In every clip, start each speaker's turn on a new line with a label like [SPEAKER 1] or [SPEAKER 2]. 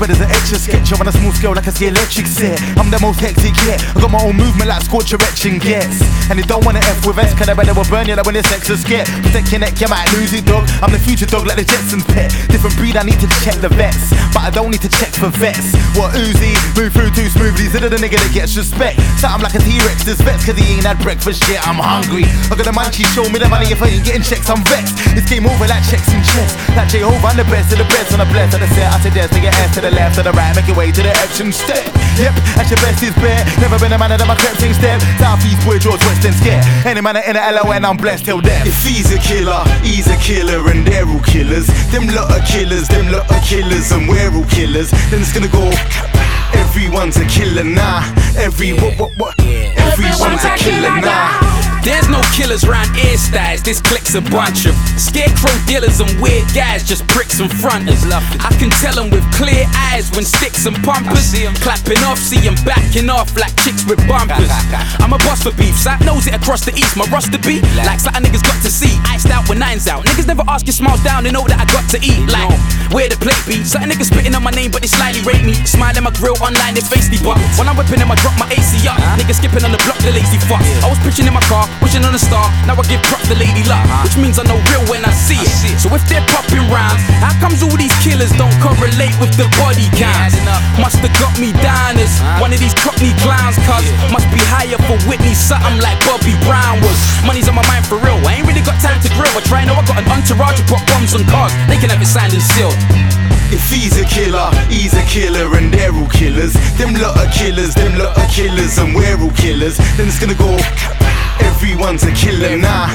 [SPEAKER 1] but there's an extra sketch on a small scale like I see electric set. I'm the most hectic yet. I got my own movement like Scorch Erection gets. And they don't wanna F with S, cause I bet they will burn you like when it's extra scared. Protect your neck, you might lose it, dog. I'm the future dog like the Jetsons pet. Different breed, I need to check the vets, but I don't need to check for vets. What Uzi, move through too smoothly. Zilla the nigga that gets respect. Something like a T-Rex, this vets cause he ain't had breakfast yet. I'm hungry. I got the munchies, show me the money. If I ain't getting checks, I'm vexed. It's game over like checks and checks. Like Jehovah, I'm the best of the best on the blessed of the set. I said yes, to your ass to the left, to the right, make your way to the action step. Yep, that's your best is bare. Never been a man that my crept in step. Southeast boy, George Western scared. Any man in the LON, I'm blessed till death.
[SPEAKER 2] If he's a killer, he's a killer, and they're all killers. Them lot of killers, them lot of killers, and we're all killers. Then it's gonna go. Everyone's a killer now. Everyone's a killer now.
[SPEAKER 3] There's no killers round ear-styles, this clique's a bunch of scarecrow dealers and weird guys, just pricks and fronters. I can tell them with clear eyes when sticks and pumpers clapping off, see them backing off like chicks with bumpers. I'm a boss for beef, sight knows it across the east. My roster be like something niggas got to see. Iced out when nine's out. Niggas never ask your smiles down, they know that I got to eat. Like where the plate be, something niggas spitting on my name but they slightly rate me. Smile in my grill online, they face me, but when I'm whipping them I drop my AC up. Niggas skipping on the block, the lazy fuck. I was pitching in my car, wishing on a star, now I give props to Lady Luck, which means I know real when I see it. So if they're popping rounds, how comes all these killers don't correlate with the body counts? Must've got me down as one of these cockney clowns, cuz must be higher for Whitney, something like Bobby Brown was. Money's on my mind for real, I ain't really got time to grill. I try, know I got an entourage to put bombs on cars, they can have it signed and sealed.
[SPEAKER 2] If he's a killer, he's a killer, and they're all killers. Them lot of killers, them lot of killers, and we're all killers. Then it's gonna go. Everyone's a killer now.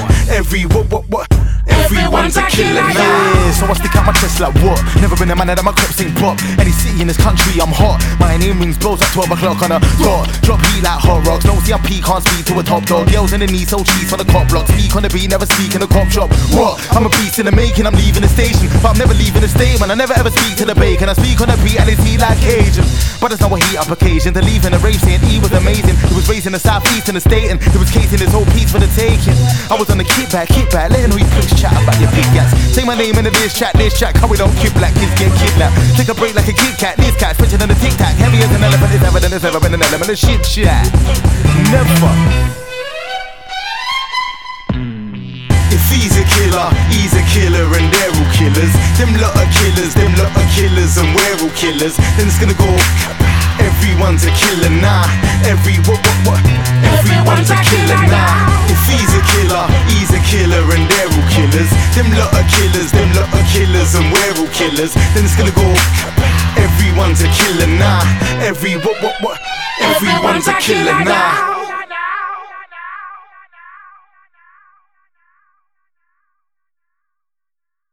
[SPEAKER 2] Everyone's a killer now.
[SPEAKER 1] Yeah, so I stick out my chest like what? Never been a man that my creps ain't pop. Any city in this country, I'm hot. My name rings blows at 12 o'clock on a dot. Drop heat like hot rocks. No CMP can't speak to a top dog. Girls in the knee, so cheese on the cop block. Speak on the beat, never speak in the cop shop. What? I'm a beast in the making, I'm leaving the station, but I'm never leaving the statement. I never ever speak to the bacon. I speak on the beat and it's heat like Cajun. But it's not a heat up occasion. To leave in the rave saying he was amazing. He was raised in the southeast in the state and he was casing his whole piece for the taking. I was on the kickback, letting all you pricks chat about your big gas. Say my name in the this chat, how we don't keep black kids get kidnapped. Take a break like a Kit Kat, this cat switching on the tic tac. Heavy as an elephant, it's evident there's never been an element of shit chat. Never.
[SPEAKER 2] If he's a killer, and they're all killers. Them lot of killers, and we're all killers. Then it's gonna go. Everyone's a killer now. Everyone's a killer now. If he's a killer, and they're all killers. Them lot of killers, and we're all killers. Then it's gonna go. Everyone's a killer now. Everyone's a killer now.